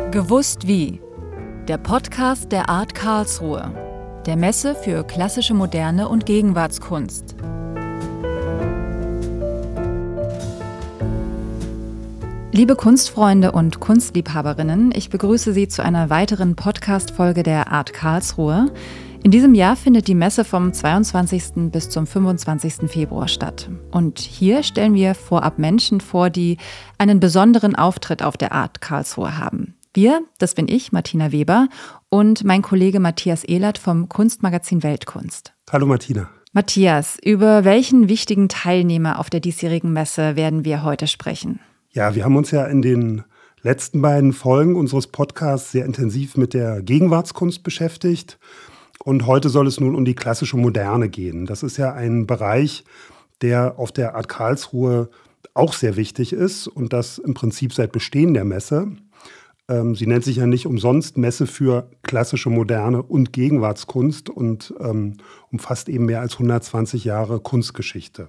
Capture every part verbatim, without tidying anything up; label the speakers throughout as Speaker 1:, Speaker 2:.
Speaker 1: Gewusst wie. Der Podcast der Art Karlsruhe, der Messe für klassische Moderne und Gegenwartskunst. Liebe Kunstfreunde und Kunstliebhaberinnen, ich begrüße Sie zu einer weiteren Podcast-Folge der Art Karlsruhe. In diesem Jahr findet die Messe vom zweiundzwanzigsten bis zum fünfundzwanzigsten Februar statt. Und hier stellen wir vorab Menschen vor, die einen besonderen Auftritt auf der Art Karlsruhe haben. Wir, das bin ich, Martina Weber, und mein Kollege Matthias Ehlert vom Kunstmagazin Weltkunst.
Speaker 2: Hallo Martina.
Speaker 1: Matthias, über welchen wichtigen Teilnehmer auf der diesjährigen Messe werden wir heute sprechen?
Speaker 2: Ja, wir haben uns ja in den letzten beiden Folgen unseres Podcasts sehr intensiv mit der Gegenwartskunst beschäftigt. Und heute soll es nun um die klassische Moderne gehen. Das ist ja ein Bereich, der auf der Art Karlsruhe auch sehr wichtig ist und das im Prinzip seit Bestehen der Messe. Ähm, sie nennt sich ja nicht umsonst Messe für klassische Moderne und Gegenwartskunst und ähm, umfasst eben mehr als hundertzwanzig Jahre Kunstgeschichte.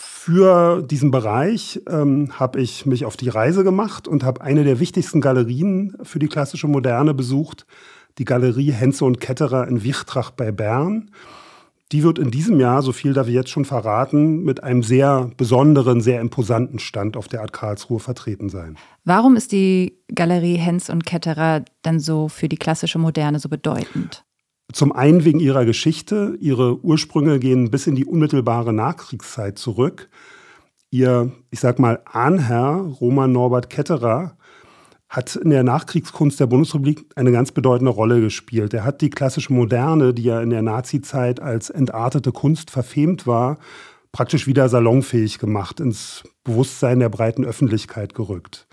Speaker 2: Für diesen Bereich ähm, habe ich mich auf die Reise gemacht und habe eine der wichtigsten Galerien für die klassische Moderne besucht, die Galerie Henze und Ketterer in Wichtrach bei Bern. Die wird in diesem Jahr, so viel darf ich jetzt schon verraten, mit einem sehr besonderen, sehr imposanten Stand auf der Art Karlsruhe vertreten sein.
Speaker 1: Warum ist die Galerie Henze und Ketterer denn so für die klassische Moderne so bedeutend?
Speaker 2: Zum einen wegen ihrer Geschichte. Ihre Ursprünge gehen bis in die unmittelbare Nachkriegszeit zurück. Ihr, ich sag mal, Ahnherr Roman Norbert Ketterer hat in der Nachkriegskunst der Bundesrepublik eine ganz bedeutende Rolle gespielt. Er hat die klassische Moderne, die ja in der Nazizeit als entartete Kunst verfemt war, praktisch wieder salonfähig gemacht, ins Bewusstsein der breiten Öffentlichkeit gerückt.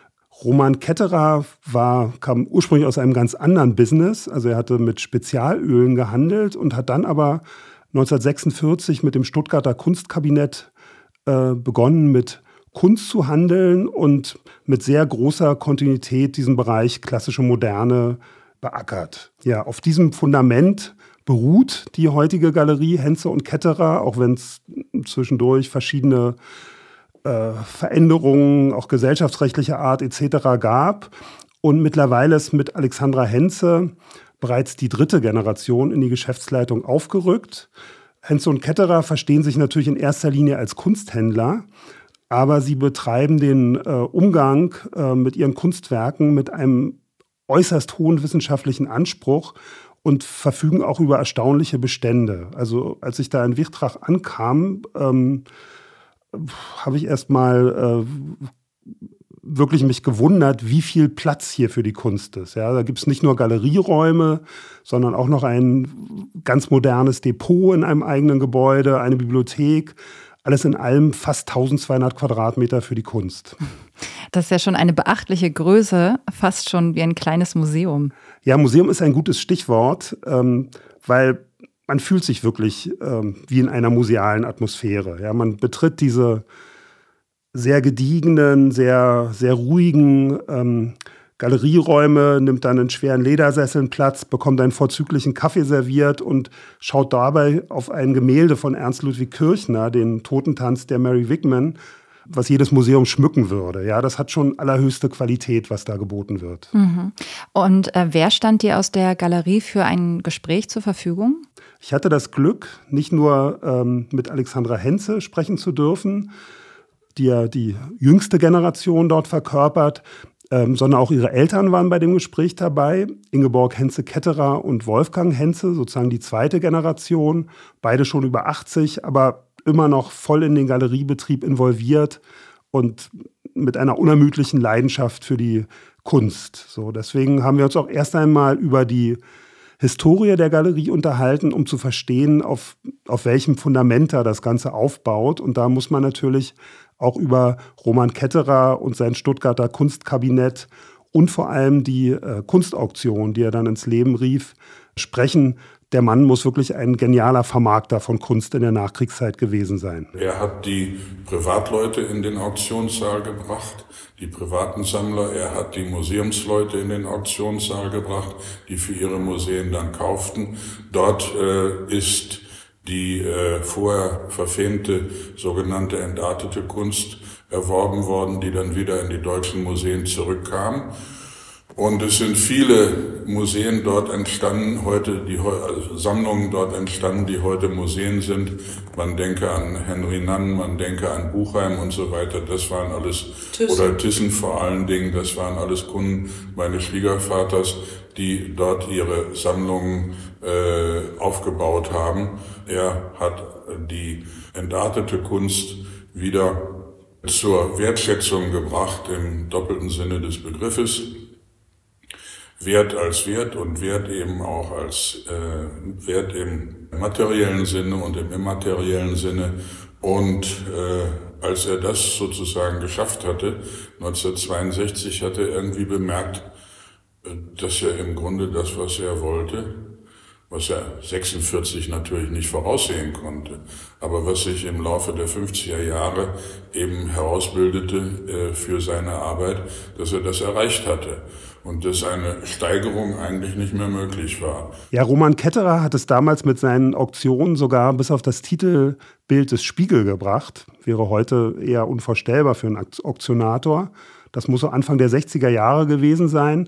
Speaker 2: Roman Ketterer war, kam ursprünglich aus einem ganz anderen Business. Also er hatte mit Spezialölen gehandelt und hat dann aber neunzehnhundertsechsundvierzig mit dem Stuttgarter Kunstkabinett äh, begonnen, mit Kunst zu handeln und mit sehr großer Kontinuität diesen Bereich klassische Moderne beackert. Ja, auf diesem Fundament beruht die heutige Galerie Henze und Ketterer, auch wenn es zwischendurch verschiedene äh, Veränderungen, auch gesellschaftsrechtlicher Art et cetera gab. Und mittlerweile ist mit Alexandra Henze bereits die dritte Generation in die Geschäftsleitung aufgerückt. Henze und Ketterer verstehen sich natürlich in erster Linie als Kunsthändler, aber sie betreiben den äh, Umgang äh, mit ihren Kunstwerken mit einem äußerst hohen wissenschaftlichen Anspruch und verfügen auch über erstaunliche Bestände. Also als ich da in Wichtrach ankam, ähm, habe ich erst mal äh, wirklich mich gewundert, wie viel Platz hier für die Kunst ist. Ja, da gibt es nicht nur Galerieräume, sondern auch noch ein ganz modernes Depot in einem eigenen Gebäude, eine Bibliothek. Alles in allem fast eintausendzweihundert Quadratmeter für die Kunst.
Speaker 1: Das ist ja schon eine beachtliche Größe, fast schon wie ein kleines Museum.
Speaker 2: Ja, Museum ist ein gutes Stichwort, ähm, weil man fühlt sich wirklich ähm, wie in einer musealen Atmosphäre. Ja, man betritt diese sehr gediegenen, sehr, sehr ruhigen ähm, Galerieräume, nimmt dann in schweren Ledersesseln Platz, bekommt einen vorzüglichen Kaffee serviert und schaut dabei auf ein Gemälde von Ernst Ludwig Kirchner, den Totentanz der Mary Wigman, was jedes Museum schmücken würde. Ja, das hat schon allerhöchste Qualität, was da geboten wird.
Speaker 1: Mhm. Und äh, wer stand dir aus der Galerie für ein Gespräch zur Verfügung?
Speaker 2: Ich hatte das Glück, nicht nur ähm, mit Alexandra Henze sprechen zu dürfen, die ja die jüngste Generation dort verkörpert, Ähm, sondern auch ihre Eltern waren bei dem Gespräch dabei. Ingeborg Henze-Ketterer und Wolfgang Henze, sozusagen die zweite Generation. Beide schon über achtzig, aber immer noch voll in den Galeriebetrieb involviert und mit einer unermüdlichen Leidenschaft für die Kunst. So, deswegen haben wir uns auch erst einmal über die Historie der Galerie unterhalten, um zu verstehen, auf, auf welchem Fundament da das Ganze aufbaut. Und da muss man natürlich auch über Roman Ketterer und sein Stuttgarter Kunstkabinett und vor allem die äh, Kunstauktion, die er dann ins Leben rief, sprechen. Der Mann muss wirklich ein genialer Vermarkter von Kunst in der Nachkriegszeit gewesen sein.
Speaker 3: Er hat die Privatleute in den Auktionssaal gebracht, die privaten Sammler. Er hat die Museumsleute in den Auktionssaal gebracht, die für ihre Museen dann kauften. Dort äh, ist die äh, vorher verfemte sogenannte entartete Kunst erworben worden, die dann wieder in die deutschen Museen zurückkam. Und es sind viele Museen dort entstanden, heute die also Sammlungen dort entstanden, die heute Museen sind. Man denke an Henry Nunn, man denke an Buchheim und so weiter. Das waren alles, Thyssen. oder Thyssen vor allen Dingen, das waren alles Kunden meines Schwiegervaters, die dort ihre Sammlungen äh, aufgebaut haben. Er hat die entartete Kunst wieder zur Wertschätzung gebracht im doppelten Sinne des Begriffes. Wert als Wert und Wert eben auch als äh, Wert im materiellen Sinne und im immateriellen Sinne. Und äh, als er das sozusagen geschafft hatte, neunzehnhundertzweiundsechzig, hat er irgendwie bemerkt, dass er im Grunde das, was er wollte, was er sechsundvierzig natürlich nicht voraussehen konnte, aber was sich im Laufe der fünfziger Jahre eben herausbildete äh, für seine Arbeit, dass er das erreicht hatte und dass eine Steigerung eigentlich nicht mehr möglich war.
Speaker 2: Ja, Roman Ketterer hat es damals mit seinen Auktionen sogar bis auf das Titelbild des Spiegel gebracht. Wäre heute eher unvorstellbar für einen Auktionator. Das muss so Anfang der sechziger Jahre gewesen sein.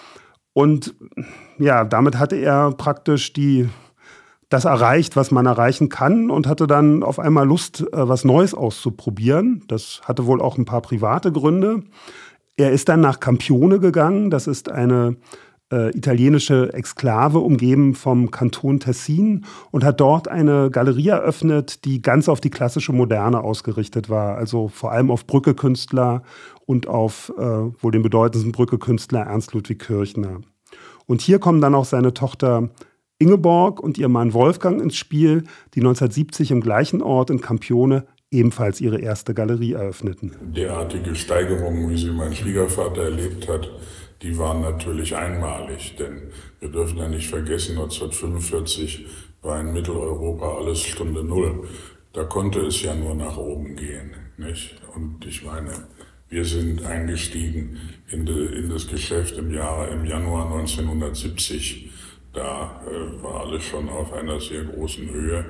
Speaker 2: Und ja, damit hatte er praktisch die, das erreicht, was man erreichen kann und hatte dann auf einmal Lust, was Neues auszuprobieren. Das hatte wohl auch ein paar private Gründe. Er ist dann nach Campione gegangen. Das ist eine äh, italienische Exklave, umgeben vom Kanton Tessin, und hat dort eine Galerie eröffnet, die ganz auf die klassische Moderne ausgerichtet war. Also vor allem auf Brücke-Künstler und auf äh, wohl den bedeutendsten Brücke-Künstler Ernst Ludwig Kirchner. Und hier kommen dann auch seine Tochter Ingeborg und ihr Mann Wolfgang ins Spiel, die neunzehnhundertsiebzig im gleichen Ort in Campione ebenfalls ihre erste Galerie eröffneten.
Speaker 3: Derartige Steigerungen, wie sie mein Schwiegervater erlebt hat, die waren natürlich einmalig. Denn wir dürfen ja nicht vergessen, neunzehnhundertfünfundvierzig war in Mitteleuropa alles Stunde Null. Da konnte es ja nur nach oben gehen, nicht? Und ich meine, wir sind eingestiegen in, de, in das Geschäft im, Jahre, im Januar neunzehnhundertsiebzig. Da äh, war alles schon auf einer sehr großen Höhe.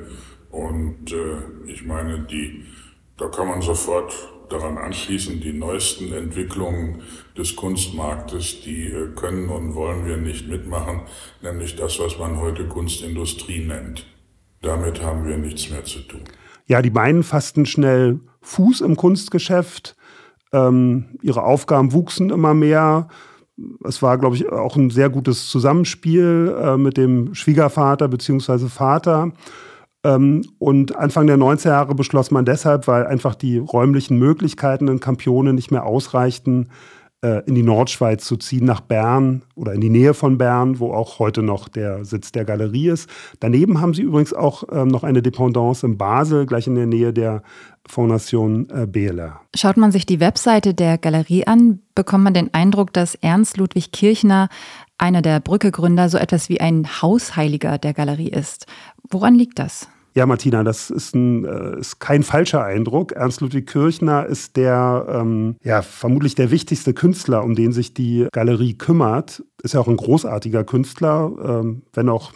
Speaker 3: Und äh, ich meine, die, da kann man sofort daran anschließen, die neuesten Entwicklungen des Kunstmarktes, die äh, können und wollen wir nicht mitmachen, nämlich das, was man heute Kunstindustrie nennt. Damit haben wir nichts mehr zu tun.
Speaker 2: Ja, die beiden fassten schnell Fuß im Kunstgeschäft. Ähm, ihre Aufgaben wuchsen immer mehr. Es war, glaube ich, auch ein sehr gutes Zusammenspiel äh, mit dem Schwiegervater bzw. Vater. Ähm, und Anfang der neunziger Jahre beschloss man deshalb, weil einfach die räumlichen Möglichkeiten in Campione nicht mehr ausreichten, äh, in die Nordschweiz zu ziehen, nach Bern oder in die Nähe von Bern, wo auch heute noch der Sitz der Galerie ist. Daneben haben sie übrigens auch ähm, noch eine Dependance in Basel, gleich in der Nähe der Fondation äh, Behler.
Speaker 1: Schaut man sich die Webseite der Galerie an, bekommt man den Eindruck, dass Ernst Ludwig Kirchner, einer der Brücke-Gründer, so etwas wie ein Hausheiliger der Galerie ist. Woran liegt das?
Speaker 2: Ja, Martina, das ist, ein, äh, ist kein falscher Eindruck. Ernst Ludwig Kirchner ist der, ähm, ja, vermutlich der wichtigste Künstler, um den sich die Galerie kümmert. Ist ja auch ein großartiger Künstler, ähm, wenn auch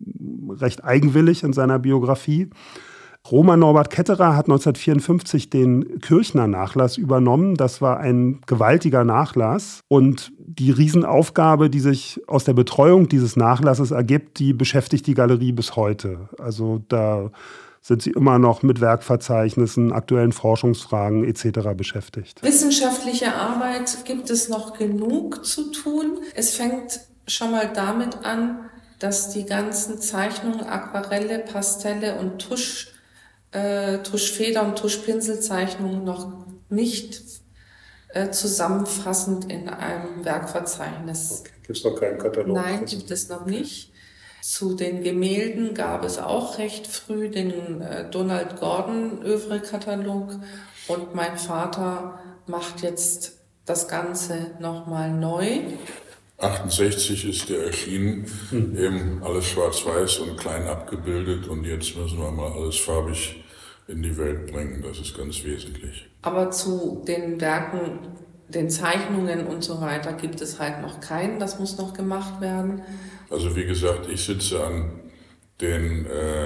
Speaker 2: recht eigenwillig in seiner Biografie. Roman Norbert Ketterer hat neunzehnhundertvierundfünfzig den Kirchner-Nachlass übernommen. Das war ein gewaltiger Nachlass. Und die Riesenaufgabe, die sich aus der Betreuung dieses Nachlasses ergibt, die beschäftigt die Galerie bis heute. Also da sind sie immer noch mit Werkverzeichnissen, aktuellen Forschungsfragen et cetera beschäftigt.
Speaker 4: Wissenschaftliche Arbeit gibt es noch genug zu tun. Es fängt schon mal damit an, dass die ganzen Zeichnungen, Aquarelle, Pastelle und Tusch Äh, Tuschfeder- und Tuschpinselzeichnungen noch nicht äh, zusammenfassend in einem Werkverzeichnis.
Speaker 2: Okay. Gibt es noch keinen Katalog?
Speaker 4: Nein, gibt es noch nicht. Zu den Gemälden gab es auch recht früh den äh, Donald Gordon-Övre-Katalog, und mein Vater macht jetzt das Ganze nochmal neu.
Speaker 3: achtundsechzig ist der erschienen, hm. eben alles schwarz-weiß und klein abgebildet, und jetzt müssen wir mal alles farbig in die Welt bringen, das ist ganz wesentlich.
Speaker 4: Aber zu den Werken, den Zeichnungen und so weiter gibt es halt noch keinen, das muss noch gemacht werden.
Speaker 3: Also wie gesagt, ich sitze an den, äh,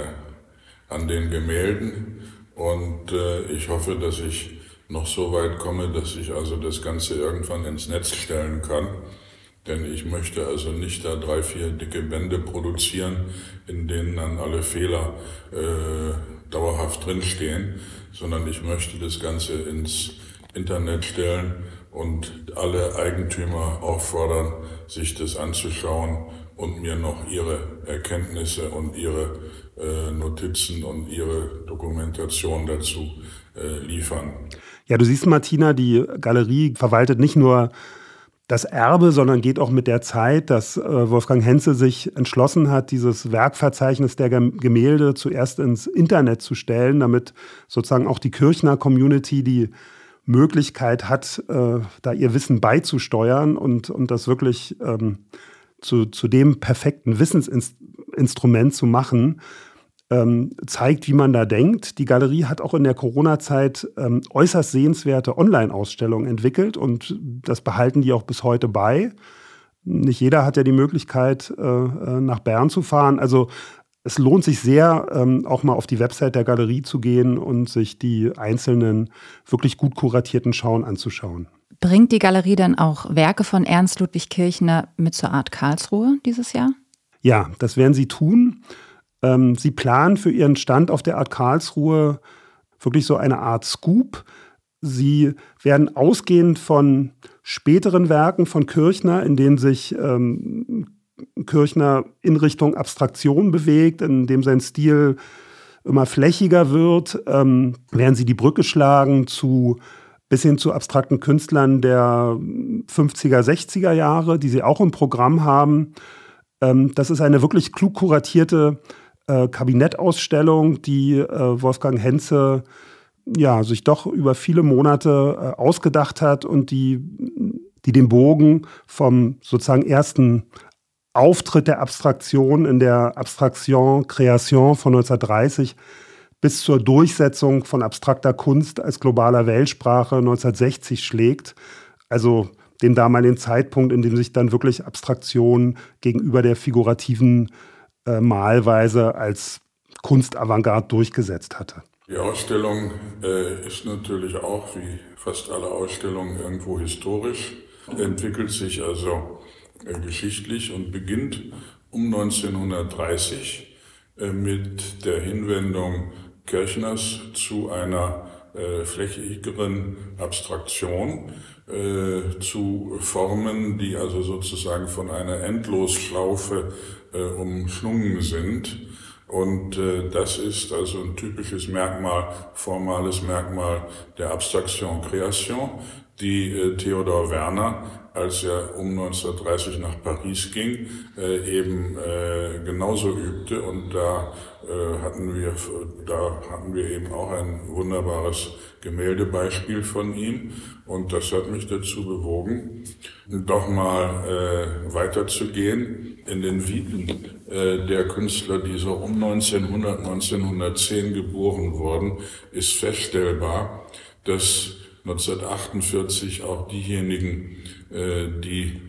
Speaker 3: an den Gemälden, und äh, ich hoffe, dass ich noch so weit komme, dass ich also das Ganze irgendwann ins Netz stellen kann. Denn ich möchte also nicht da drei, vier dicke Bände produzieren, in denen dann alle Fehler äh, dauerhaft drinstehen, sondern ich möchte das Ganze ins Internet stellen und alle Eigentümer auffordern, sich das anzuschauen und mir noch ihre Erkenntnisse und ihre äh, Notizen und ihre Dokumentation dazu äh, liefern.
Speaker 2: Ja, du siehst, Martina, die Galerie verwaltet nicht nur das Erbe, sondern geht auch mit der Zeit, dass äh, Wolfgang Henze sich entschlossen hat, dieses Werkverzeichnis der Gemälde zuerst ins Internet zu stellen, damit sozusagen auch die Kirchner Community die Möglichkeit hat, äh, da ihr Wissen beizusteuern und, und das wirklich ähm, zu, zu dem perfekten Wissensinstrument zu machen, ähm, zeigt, wie man da denkt. Die Galerie hat auch in der Corona-Zeit ähm, äußerst sehenswerte Online-Ausstellungen entwickelt und das behalten die auch bis heute bei. Nicht jeder hat ja die Möglichkeit, äh, nach Bern zu fahren. Also es lohnt sich sehr, ähm, auch mal auf die Website der Galerie zu gehen und sich die einzelnen wirklich gut kuratierten Schauen anzuschauen.
Speaker 1: Bringt die Galerie dann auch Werke von Ernst Ludwig Kirchner mit zur Art Karlsruhe dieses Jahr?
Speaker 2: Ja, das werden sie tun. Ähm, sie planen für ihren Stand auf der Art Karlsruhe wirklich so eine Art Scoop. Sie werden ausgehend von späteren Werken von Kirchner, in denen sich ähm, Kirchner in Richtung Abstraktion bewegt, in dem sein Stil immer flächiger wird, ähm, werden sie die Brücke schlagen zu bis hin zu abstrakten Künstlern der fünfziger, sechziger Jahre, die sie auch im Programm haben. Ähm, das ist eine wirklich klug kuratierte äh, Kabinettausstellung, die äh, Wolfgang Henze ja, sich doch über viele Monate äh, ausgedacht hat und die, die den Bogen vom sozusagen ersten Auftritt der Abstraktion in der Abstraction Création von neunzehnhundertdreißig bis zur Durchsetzung von abstrakter Kunst als globaler Weltsprache neunzehnhundertsechzig schlägt. Also den damaligen Zeitpunkt, in dem sich dann wirklich Abstraktion gegenüber der figurativen äh, Malweise als Kunstavantgarde durchgesetzt hatte.
Speaker 3: Die Ausstellung äh, ist natürlich auch, wie fast alle Ausstellungen, irgendwo historisch, entwickelt sich also äh, geschichtlich und beginnt um neunzehnhundertdreißig äh, mit der Hinwendung Kirchners zu einer äh, flächigeren Abstraktion, äh, zu Formen, die also sozusagen von einer Endlosschlaufe äh, umschlungen sind. Und äh, das ist also ein typisches Merkmal, formales Merkmal der Abstraktion Création, die äh, Theodor Werner, als er um neunzehnhundertdreißig nach Paris ging, äh, eben äh, genauso übte. Und da äh, hatten wir, da hatten wir eben auch ein wunderbares Gemäldebeispiel von ihm. Und das hat mich dazu bewogen, doch mal äh, weiterzugehen in den Viten äh, der Künstler, die so um neunzehnhundert, neunzehnhundertzehn geboren wurden, ist feststellbar, dass neunzehnhundertachtundvierzig auch diejenigen, äh, die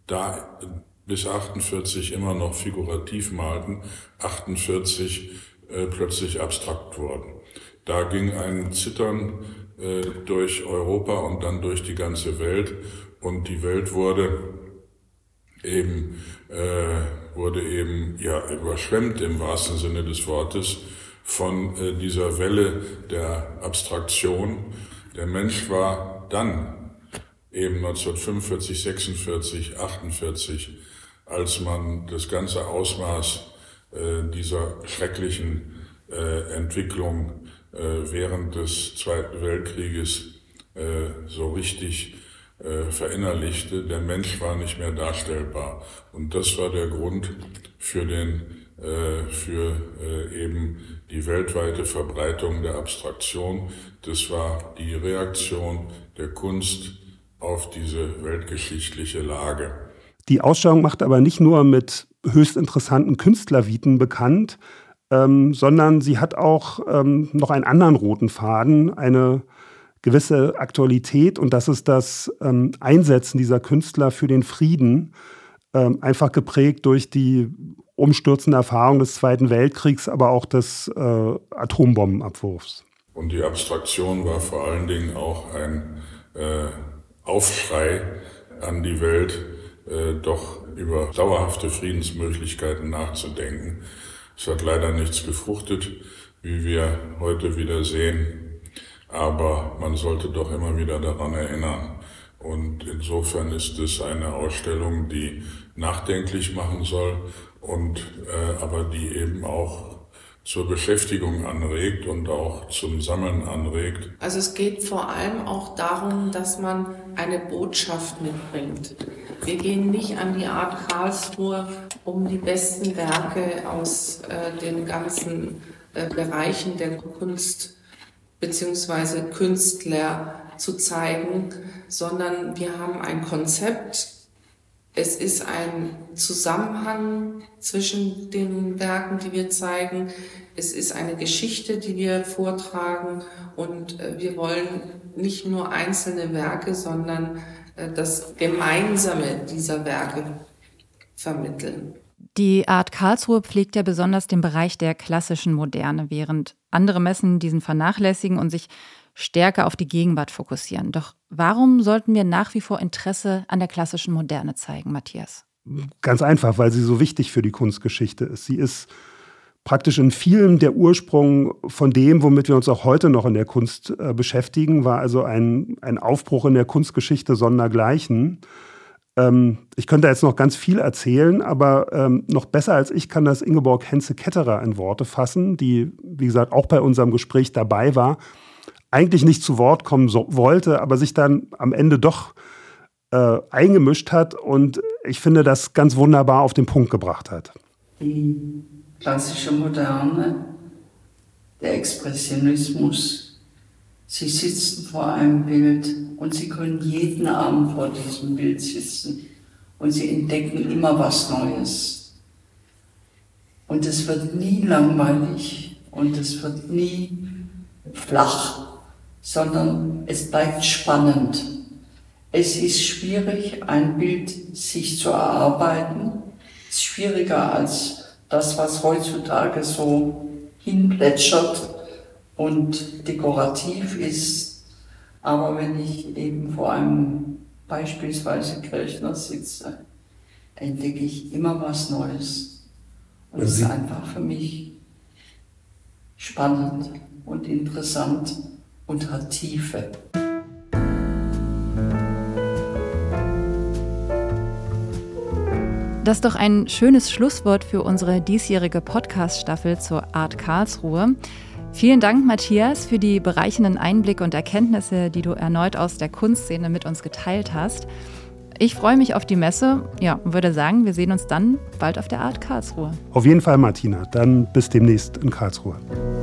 Speaker 3: da bis achtundvierzig immer noch figurativ malten, achtundvierzig äh, plötzlich abstrakt wurden. Da ging ein Zittern äh, durch Europa und dann durch die ganze Welt, und die Welt wurde eben äh, wurde eben ja überschwemmt im wahrsten Sinne des Wortes von äh, dieser Welle der Abstraktion. Der Mensch war dann eben neunzehnhundertfünfundvierzig, sechsundvierzig, achtundvierzig, als man das ganze Ausmaß äh, dieser schrecklichen äh, Entwicklung äh, während des Zweiten Weltkrieges äh, so richtig äh, verinnerlichte. Der Mensch war nicht mehr darstellbar. Und das war der Grund für den äh, für äh, eben die weltweite Verbreitung der Abstraktion. Das war die Reaktion der Kunst auf diese weltgeschichtliche Lage.
Speaker 2: Die Ausstellung macht aber nicht nur mit höchst interessanten Künstlerviten bekannt, ähm, sondern sie hat auch ähm, noch einen anderen roten Faden, eine gewisse Aktualität, und das ist das ähm, Einsetzen dieser Künstler für den Frieden, ähm, einfach geprägt durch die umstürzende Erfahrung des Zweiten Weltkriegs, aber auch des äh, Atombombenabwurfs.
Speaker 3: Und die Abstraktion war vor allen Dingen auch ein äh, Aufschrei an die Welt, äh, doch über dauerhafte Friedensmöglichkeiten nachzudenken. Es hat leider nichts gefruchtet, wie wir heute wieder sehen, aber man sollte doch immer wieder daran erinnern. Und insofern ist es eine Ausstellung, die nachdenklich machen soll und äh, aber die eben auch zur Beschäftigung anregt und auch zum Sammeln anregt.
Speaker 4: Also es geht vor allem auch darum, dass man eine Botschaft mitbringt. Wir gehen nicht an die Art Karlsruhe, um die besten Werke aus äh, den ganzen äh, Bereichen der Kunst bzw. Künstler zu zeigen, sondern wir haben ein Konzept. Es ist ein Zusammenhang zwischen den Werken, die wir zeigen. Es ist eine Geschichte, die wir vortragen. Und wir wollen nicht nur einzelne Werke, sondern das Gemeinsame dieser Werke vermitteln.
Speaker 1: Die Art Karlsruhe pflegt ja besonders den Bereich der klassischen Moderne, während andere Messen diesen vernachlässigen und sich stärker auf die Gegenwart fokussieren. Doch warum sollten wir nach wie vor Interesse an der klassischen Moderne zeigen, Matthias?
Speaker 2: Ganz einfach, weil sie so wichtig für die Kunstgeschichte ist. Sie ist praktisch in vielem der Ursprung von dem, womit wir uns auch heute noch in der Kunst äh, beschäftigen, war also ein, ein Aufbruch in der Kunstgeschichte sondergleichen. Ähm, ich könnte jetzt noch ganz viel erzählen, aber ähm, noch besser als ich kann das Ingeborg Henze-Ketterer in Worte fassen, die, wie gesagt, auch bei unserem Gespräch dabei war, eigentlich nicht zu Wort kommen so, wollte, aber sich dann am Ende doch äh, eingemischt hat und ich finde, das ganz wunderbar auf den Punkt gebracht hat.
Speaker 5: Die klassische Moderne, der Expressionismus, sie sitzen vor einem Bild und sie können jeden Abend vor diesem Bild sitzen und sie entdecken immer was Neues. Und es wird nie langweilig und es wird nie flach, sondern es bleibt spannend. Es ist schwierig, ein Bild sich zu erarbeiten. Es ist schwieriger als das, was heutzutage so hinplätschert und dekorativ ist. Aber wenn ich eben vor einem beispielsweise Kirchner sitze, entdecke ich immer was Neues. Und es ist einfach für mich spannend und interessant und hat Tiefe.
Speaker 1: Das ist doch ein schönes Schlusswort für unsere diesjährige Podcast-Staffel zur Art Karlsruhe. Vielen Dank, Matthias, für die bereichernden Einblicke und Erkenntnisse, die du erneut aus der Kunstszene mit uns geteilt hast. Ich freue mich auf die Messe, ja, und würde sagen, wir sehen uns dann bald auf der Art Karlsruhe.
Speaker 2: Auf jeden Fall, Martina. Dann bis demnächst in Karlsruhe.